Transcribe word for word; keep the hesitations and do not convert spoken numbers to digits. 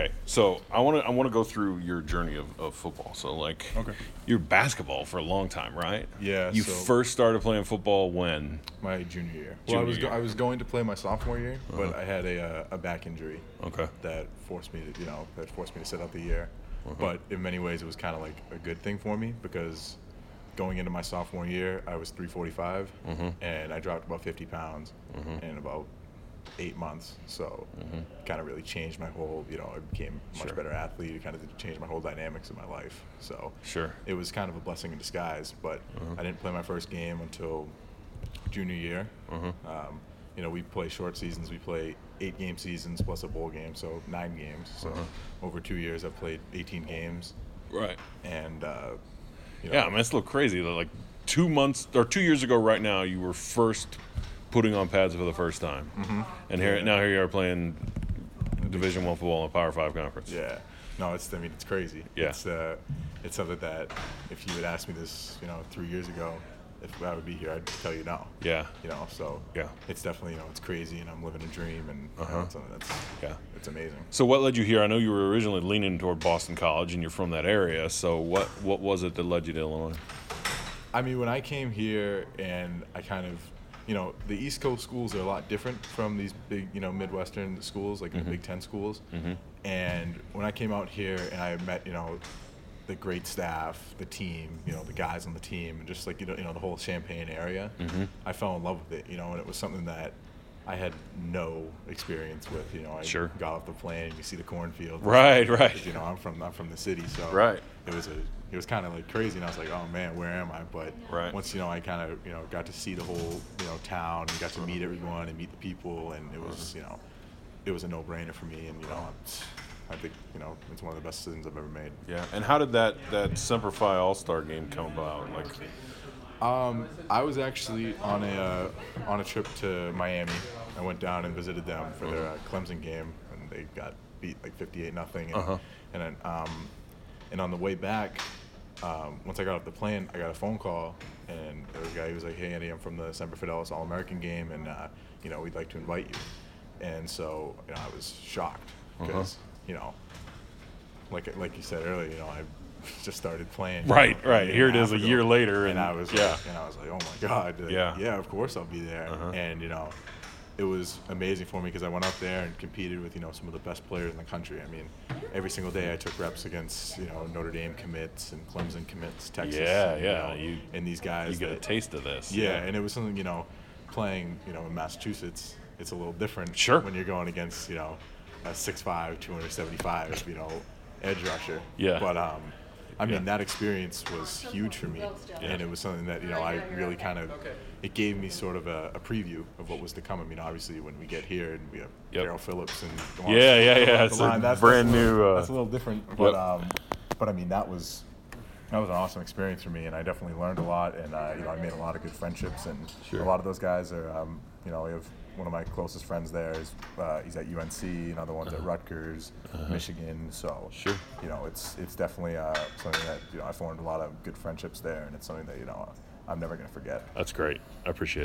Okay, so I want to I want to go through your journey of, of football. So like, Okay. you're basketball for a long time, right? Yeah, You so- first started playing football when? My junior year. well, Junior I was go- year. I was going to play my sophomore year, Uh-huh. but I had a uh, a back injury Okay. that forced me to you know that forced me to sit out the year. Uh-huh. But in many ways, it was kind of like a good thing for me because going into my sophomore year, I was three forty-five, Mhm. and I dropped about fifty pounds Mhm. in about eight months. So Mhm. kind of really changed my whole. You know, I became a much Sure. better athlete. It kind of changed my whole dynamics of my life. So Sure. it was kind of a blessing in disguise. But Uh-huh. I didn't play my first game until junior year. Uh-huh. Um, you know, we play short seasons. We play eight game seasons plus a bowl game, so nine games. So Uh-huh. over two years, I've played eighteen games, Right. and uh, you know, Yeah, I mean, it's a little crazy. That like two months or two years ago, right now, you were first putting on pads for the first time, Mhm. and here Yeah. now here you are playing Division One football in a Power Five conference. yeah, no, it's I mean, it's crazy. Yeah. It's uh, it's something that if you had asked me this, you know, three years ago, if I would be here, I'd tell you no. Yeah. You know, so Yeah. it's definitely you know it's crazy, and I'm living a dream, and you know, Uh-huh. it's something that's Yeah. it's amazing. So what led you here? I know you were originally leaning toward Boston College, and you're from that area. So what what was it that led you to Illinois? I mean, when I came here and I kind of, you know, the East Coast schools are a lot different from these big, you know, Midwestern schools, like Mhm. the Big Ten schools. Mhm. And when I came out here and I met, you know, the great staff, the team, you know, the guys on the team, and just like, you know, you know the whole Champaign area, Mhm. I fell in love with it, you know, and it was something that I had no experience with, you know. I Sure. got off the plane and you see the cornfield. Right, right. 'Cause, you know, I'm from I'm from the city, so Right. it was a it was kind of like crazy, and I was like, oh man, where am I? But Right. once you know, I kind of you know got to see the whole you know town and got to meet everyone and meet the people, and it was you know it was a no-brainer for me, and you know it's, I think you know it's one of the best decisions I've ever made. Yeah. And how did that that Semper Fi All Star game come about? Like, Um, I was actually on a uh, on a trip to Miami. I went down and visited them for their uh, Clemson game, and they got beat like fifty-eight nothing. And, Uh-huh. and then um, and on the way back, um, once I got off the plane, I got a phone call, and there was a guy who was like, "Hey Andy, I'm from the Semper Fidelis All American game, and uh, you know we'd like to invite you." And so you know I was shocked because you know, like like you said earlier, you know I just started playing. Right, you know, right. in Here it is a Africa, year later, and, and- I was yeah. like, and I was like, oh my god, like, Yeah. yeah, of course I'll be there. Uh-huh. And you know, it was amazing for me because I went out there and competed with you know some of the best players in the country. I mean, every single day I took reps against you know Notre Dame commits and Clemson commits, Texas. Yeah, and, yeah, You, know, you- and these guys. you get a that- taste of this. Yeah, and it was something you know, playing you know in Massachusetts, it's a little different. Sure. When you're going against you know a six five, two seventy-five, you know, edge rusher. Yeah. But um. I mean, Yeah. that experience was huge for me, and it was something that you know I really kind of it gave me sort of a, a preview of what was to come. I mean, obviously when we get here and we have Yep. Darrell Phillips and go Yeah, on yeah, the yeah, it's a line, that's, brand that's a little, new, uh, that's a little different, but Yep. um, but I mean that was that was an awesome experience for me, and I definitely learned a lot, and uh, you know I made a lot of good friendships, and Sure. a lot of those guys are um, you know we have one of my closest friends there is uh, he's at U N C, another one's at Rutgers, Michigan. So Sure. you know, it's it's definitely uh, something that you know I formed a lot of good friendships there, and it's something that you know I'm never gonna forget. That's great. I appreciate it.